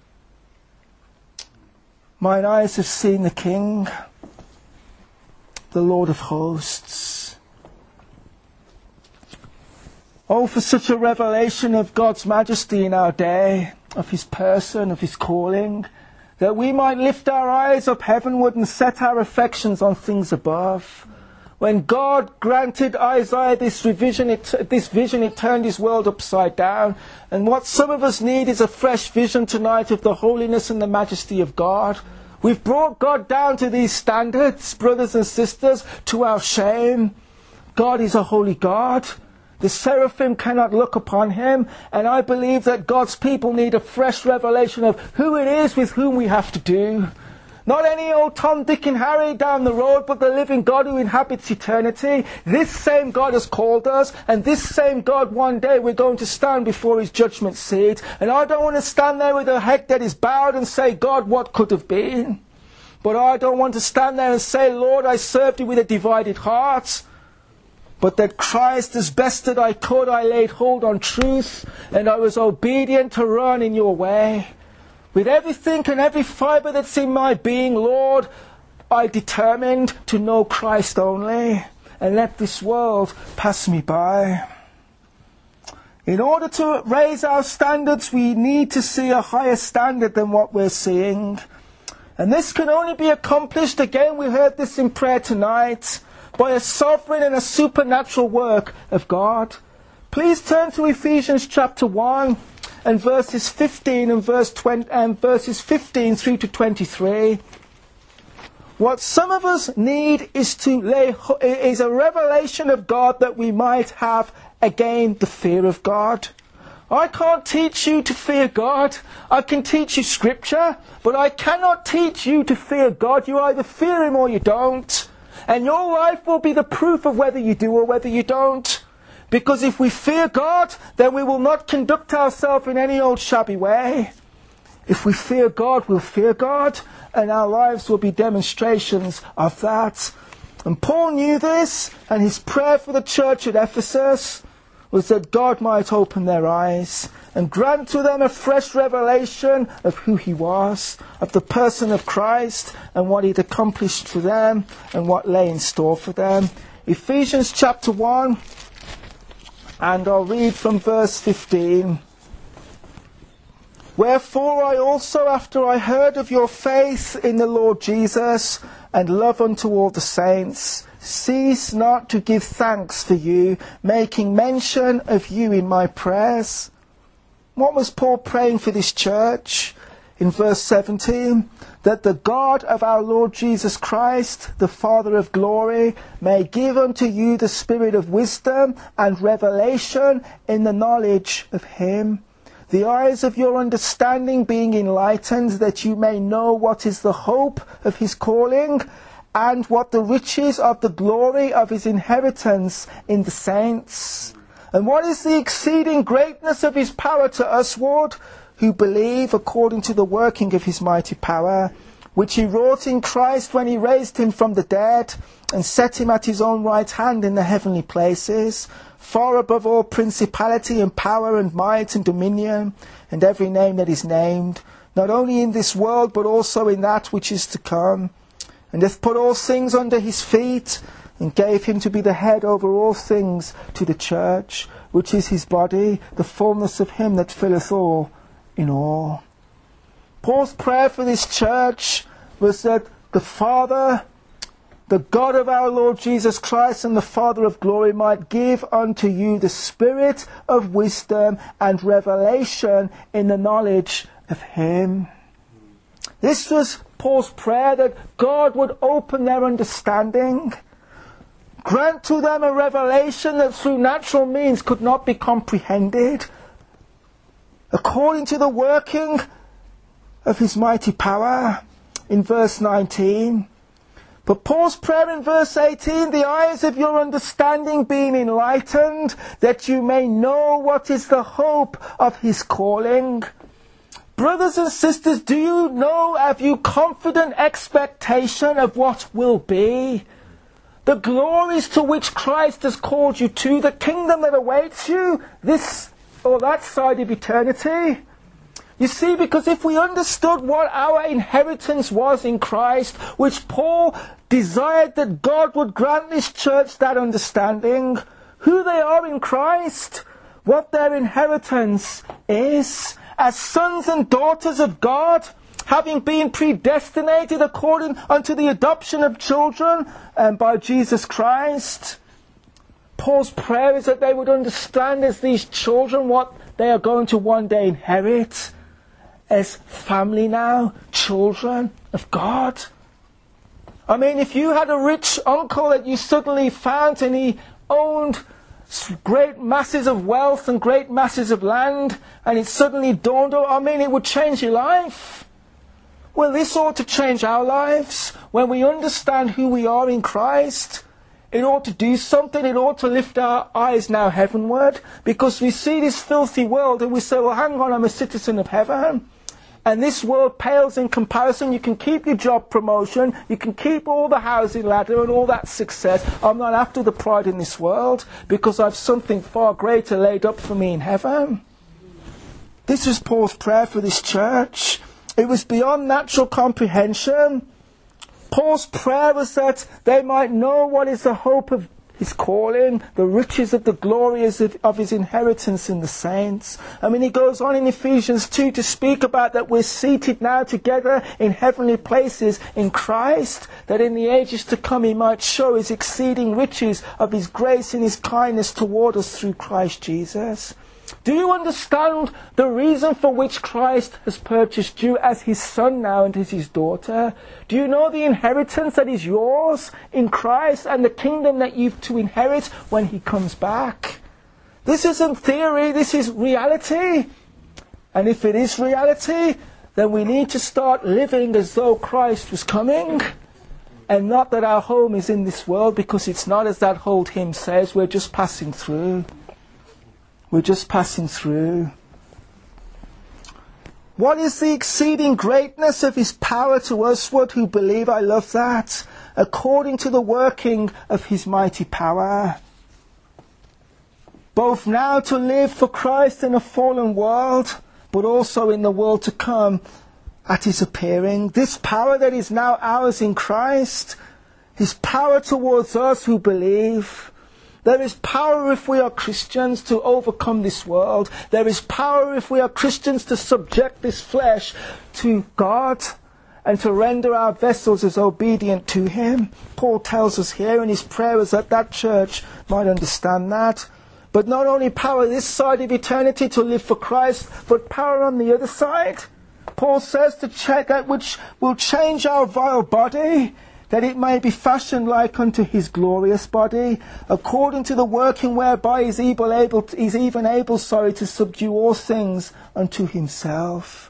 Mine eyes have seen the King, the Lord of hosts. Oh, for such a revelation of God's majesty in our day, of his person, of his calling, that we might lift our eyes up heavenward and set our affections on things above. When God granted Isaiah this revision, it, this vision, it turned his world upside down. And what some of us need is a fresh vision tonight of the holiness and the majesty of God. We've brought God down to these standards, brothers and sisters, to our shame. God is a holy God. The seraphim cannot look upon him. And I believe that God's people need a fresh revelation of who it is with whom we have to do. Not any old Tom, Dick and Harry down the road, but the living God who inhabits eternity. This same God has called us, and this same God one day we're going to stand before his judgment seat. And I don't want to stand there with a head that is bowed and say, God, what could have been? But I don't want to stand there and say, Lord, I served you with a divided heart. But that Christ, as best that I could, I laid hold on truth, and I was obedient to run in your way. With everything and every fibre that's in my being, Lord, I determined to know Christ only, and let this world pass me by. In order to raise our standards, we need to see a higher standard than what we're seeing. And this can only be accomplished, again, we heard this in prayer tonight, by a sovereign and a supernatural work of God. Please turn to Ephesians chapter one. And verses fifteen and verse twenty and verses fifteen through to twenty-three. What some of us need is to lay is a revelation of God that we might have again the fear of God. I can't teach you to fear God. I can teach you scripture, but I cannot teach you to fear God. You either fear him or you don't. And your life will be the proof of whether you do or whether you don't. Because if we fear God, then we will not conduct ourselves in any old shabby way. If we fear God, we'll fear God, and our lives will be demonstrations of that. And Paul knew this, and his prayer for the church at Ephesus was that God might open their eyes and grant to them a fresh revelation of who he was, of the person of Christ, and what he'd accomplished for them, and what lay in store for them. Ephesians chapter one, and I'll read from verse fifteen. Wherefore I also, after I heard of your faith in the Lord Jesus, and love unto all the saints, cease not to give thanks for you, making mention of you in my prayers. What was Paul praying for this church? In verse seventeen, that the God of our Lord Jesus Christ, the Father of glory, may give unto you the spirit of wisdom and revelation in the knowledge of him, the eyes of your understanding being enlightened, that you may know what is the hope of his calling, and what the riches of the glory of his inheritance in the saints, and what is the exceeding greatness of his power to usward, who believe, according to the working of his mighty power, which he wrought in Christ when he raised him from the dead, and set him at his own right hand in the heavenly places, far above all principality and power and might and dominion, and every name that is named, not only in this world, but also in that which is to come, and hath put all things under his feet, and gave him to be the head over all things to the church, which is his body, the fullness of him that filleth all in all. Paul's prayer for this church was that the Father, the God of our Lord Jesus Christ and the Father of glory, might give unto you the spirit of wisdom and revelation in the knowledge of him. This was Paul's prayer, that God would open their understanding, grant to them a revelation that through natural means could not be comprehended, according to the working of his mighty power, in verse nineteen. But Paul's prayer in verse eighteen, the eyes of your understanding being enlightened, that you may know what is the hope of his calling. Brothers and sisters, do you know, have you confident expectation of what will be? The glories to which Christ has called you to, the kingdom that awaits you, this or that side of eternity. You see, because if we understood what our inheritance was in Christ, which Paul desired that God would grant this church that understanding, who they are in Christ, what their inheritance is, as sons and daughters of God, having been predestinated according unto the adoption of children and by Jesus Christ. Paul's prayer is that they would understand as these children what they are going to one day inherit as family now, children of God. I mean, if you had a rich uncle that you suddenly found and he owned great masses of wealth and great masses of land, and it suddenly dawned on, I mean, it would change your life. Well, this ought to change our lives. When we understand who we are in Christ, it ought to do something. It ought to lift our eyes now heavenward, because we see this filthy world and we say, well, hang on, I'm a citizen of heaven. And this world pales in comparison. You can keep your job promotion, you can keep all the housing ladder and all that success. I'm not after the pride in this world, because I've something far greater laid up for me in heaven. This was Paul's prayer for this church. It was beyond natural comprehension. Paul's prayer was that they might know what is the hope of his calling, the riches of the glories of, of his inheritance in the saints. I mean, he goes on in Ephesians two to speak about that we're seated now together in heavenly places in Christ, that in the ages to come he might show his exceeding riches of his grace and his kindness toward us through Christ Jesus. Do you understand the reason for which Christ has purchased you as his son now and as his daughter? Do you know the inheritance that is yours in Christ and the kingdom that you've to inherit when he comes back? This isn't theory, this is reality. And if it is reality, then we need to start living as though Christ was coming, and not that our home is in this world, because it's not, as that old hymn says, we're just passing through. We're just passing through. What is the exceeding greatness of his power to usward who believe? I love that. According to the working of his mighty power. Both now to live for Christ in a fallen world, but also in the world to come at his appearing. This power that is now ours in Christ, his power towards us who believe. There is power if we are Christians to overcome this world. There is power if we are Christians to subject this flesh to God and to render our vessels as obedient to him. Paul tells us here in his prayers that that church might understand that. But not only power this side of eternity to live for Christ, but power on the other side. Paul says to check that which will change our vile body, that it may be fashioned like unto his glorious body, according to the working whereby he's able, able to, he's even able, sorry, to subdue all things unto himself.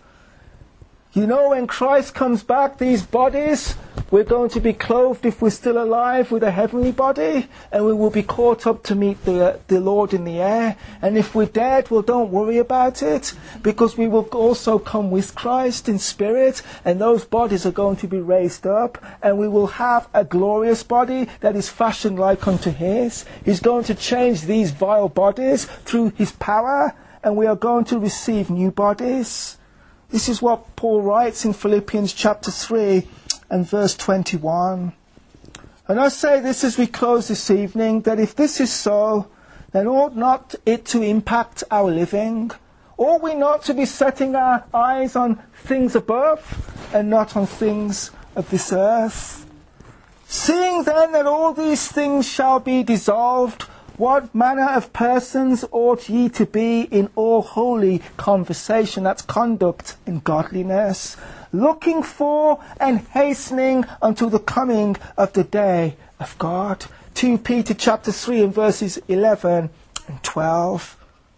You know, when Christ comes back, these bodies, we're going to be clothed, if we're still alive, with a heavenly body, and we will be caught up to meet the, the Lord in the air. And if we're dead, well, don't worry about it, because we will also come with Christ in spirit, and those bodies are going to be raised up, and we will have a glorious body that is fashioned like unto his. He's going to change these vile bodies through his power, and we are going to receive new bodies. This is what Paul writes in Philippians chapter three and verse twenty-one. And I say this as we close this evening, that if this is so, then ought not it to impact our living? Ought we not to be setting our eyes on things above and not on things of this earth? Seeing then that all these things shall be dissolved, what manner of persons ought ye to be in all holy conversation, that's conduct in godliness, looking for and hastening unto the coming of the day of God. Second Peter chapter three and verses eleven and twelve.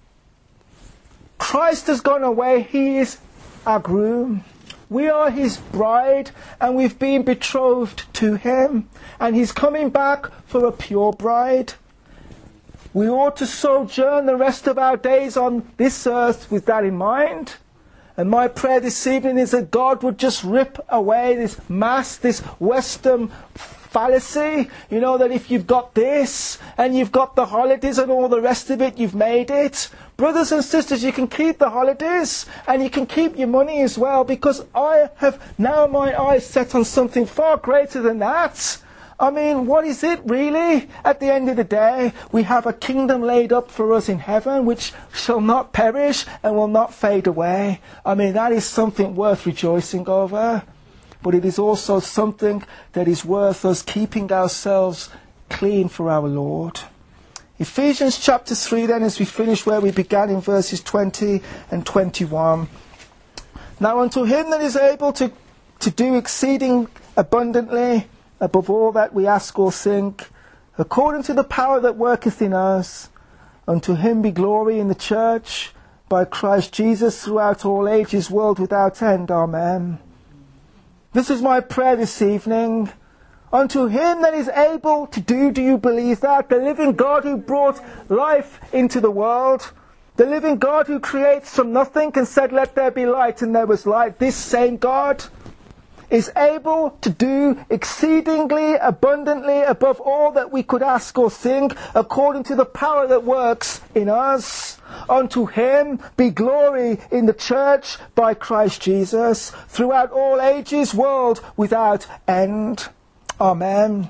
Christ has gone away, he is our groom. We are his bride, and we've been betrothed to him, and he's coming back for a pure bride. We ought to sojourn the rest of our days on this earth with that in mind. And my prayer this evening is that God would just rip away this mass, this Western fallacy. You know, that if you've got this, and you've got the holidays and all the rest of it, you've made it. Brothers and sisters, you can keep the holidays, and you can keep your money as well, because I have now my eyes set on something far greater than that. I mean, what is it really? At the end of the day, we have a kingdom laid up for us in heaven which shall not perish and will not fade away. I mean, that is something worth rejoicing over. But it is also something that is worth us keeping ourselves clean for our Lord. Ephesians chapter three then, as we finish where we began in verses twenty and twenty-one. Now unto him that is able to, to do exceeding abundantly, above all that we ask or think, according to the power that worketh in us, unto him be glory in the church, by Christ Jesus, throughout all ages, world without end. Amen. This is my prayer this evening. Unto him that is able to do, do you believe that? The living God who brought life into the world, the living God who creates from nothing and said, let there be light, and there was light. This same God is able to do exceedingly abundantly above all that we could ask or think, according to the power that works in us. Unto him be glory in the church by Christ Jesus, throughout all ages, world without end. Amen.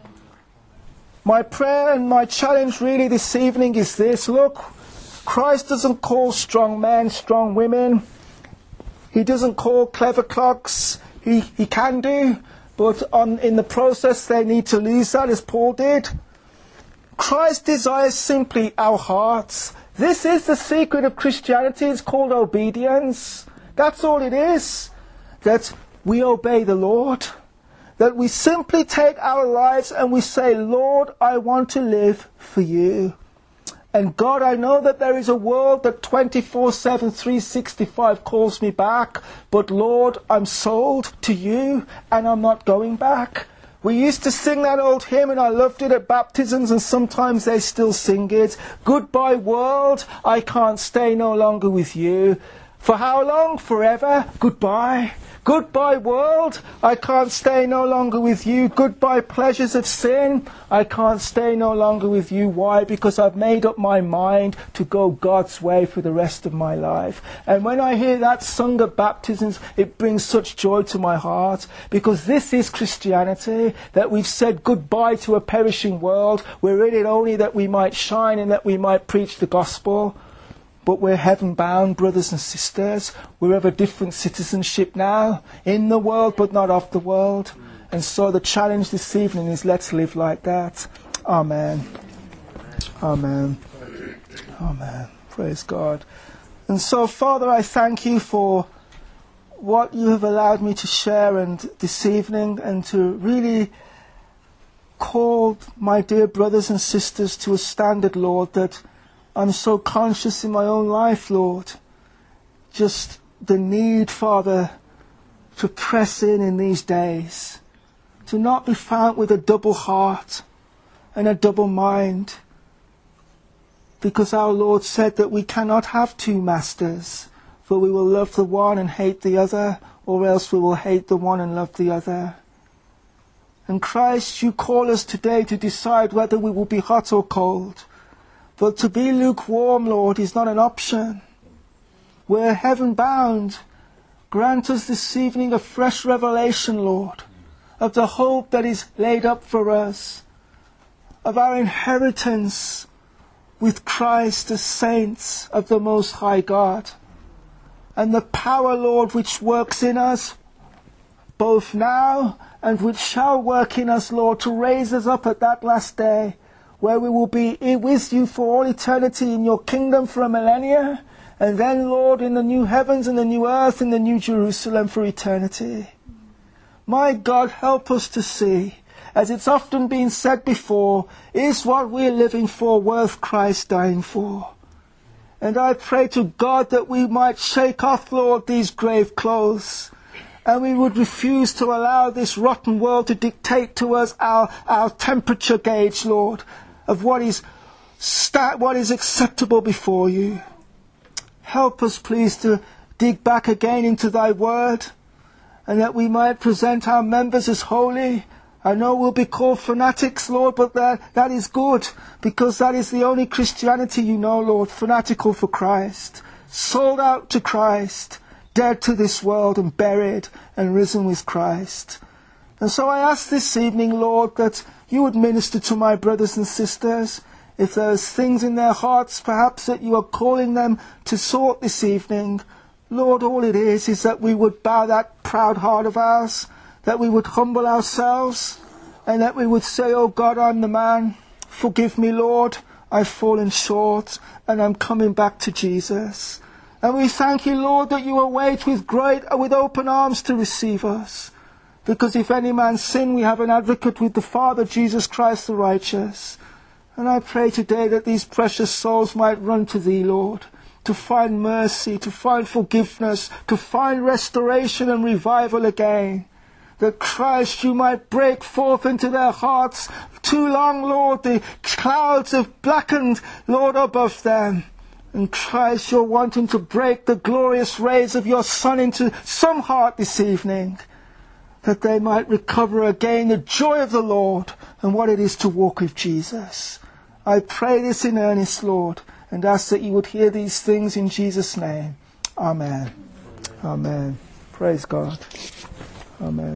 My prayer and my challenge really this evening is this. Look, Christ doesn't call strong men strong women. He doesn't call clever clocks. He, he can do, but on, in the process they need to lose that, as Paul did. Christ desires simply our hearts. This is the secret of Christianity. It's called obedience. That's all it is. That we obey the Lord. That we simply take our lives and we say, Lord, I want to live for you. And God, I know that there is a world that twenty-four seven, three sixty-five calls me back. But Lord, I'm sold to you and I'm not going back. We used to sing that old hymn and I loved it at baptisms, and sometimes they still sing it. Goodbye world, I can't stay no longer with you. For how long? Forever. Goodbye. Goodbye, world. I can't stay no longer with you. Goodbye, pleasures of sin. I can't stay no longer with you. Why? Because I've made up my mind to go God's way for the rest of my life. And when I hear that sung at baptisms, it brings such joy to my heart. Because this is Christianity, that we've said goodbye to a perishing world. We're in it only that we might shine and that we might preach the gospel. But we're heaven-bound, brothers and sisters. We're of a different citizenship now, in the world, but not of the world. And so the challenge this evening is, let's live like that. Amen. Amen. Amen. Praise God. And so, Father, I thank you for what you have allowed me to share and this evening, and to really call my dear brothers and sisters to a standard, Lord, that I'm so conscious in my own life, Lord, just the need, Father, to press in in these days, to not be found with a double heart and a double mind, because our Lord said that we cannot have two masters, for we will love the one and hate the other, or else we will hate the one and love the other. And Christ, you call us today to decide whether we will be hot or cold. But to be lukewarm, Lord, is not an option. We're heaven-bound. Grant us this evening a fresh revelation, Lord, of the hope that is laid up for us, of our inheritance with Christ as saints of the Most High God, and the power, Lord, which works in us, both now and which shall work in us, Lord, to raise us up at that last day, where we will be with you for all eternity in your kingdom for a millennia, and then, Lord, in the new heavens and the new earth and the new Jerusalem for eternity. My God, help us to see, as it's often been said before, is what we're living for worth Christ dying for? And I pray to God that we might shake off, Lord, these grave clothes, and we would refuse to allow this rotten world to dictate to us our, our temperature gauge, Lord, of what is sta- what is acceptable before you. Help us, please, to dig back again into thy word, and that we might present our members as holy. I know we'll be called fanatics, Lord, but that, that is good, because that is the only Christianity you know, Lord, fanatical for Christ, sold out to Christ, dead to this world and buried and risen with Christ. And so I ask this evening, Lord, that you would minister to my brothers and sisters. If there's things in their hearts, perhaps, that you are calling them to sort this evening, Lord, all it is is that we would bow that proud heart of ours, that we would humble ourselves, and that we would say, oh God, I'm the man. Forgive me, Lord. I've fallen short, and I'm coming back to Jesus. And we thank you, Lord, that you await with great, with open arms to receive us. Because if any man sin, we have an advocate with the Father, Jesus Christ the righteous. And I pray today that these precious souls might run to thee, Lord, to find mercy, to find forgiveness, to find restoration and revival again. That Christ, you might break forth into their hearts. Too long, Lord, the clouds have blackened, Lord, above them. And Christ, you're wanting to break the glorious rays of your Son into some heart this evening, that they might recover again the joy of the Lord and what it is to walk with Jesus. I pray this in earnest, Lord, and ask that you would hear these things in Jesus' name. Amen. Amen. Praise God. Amen.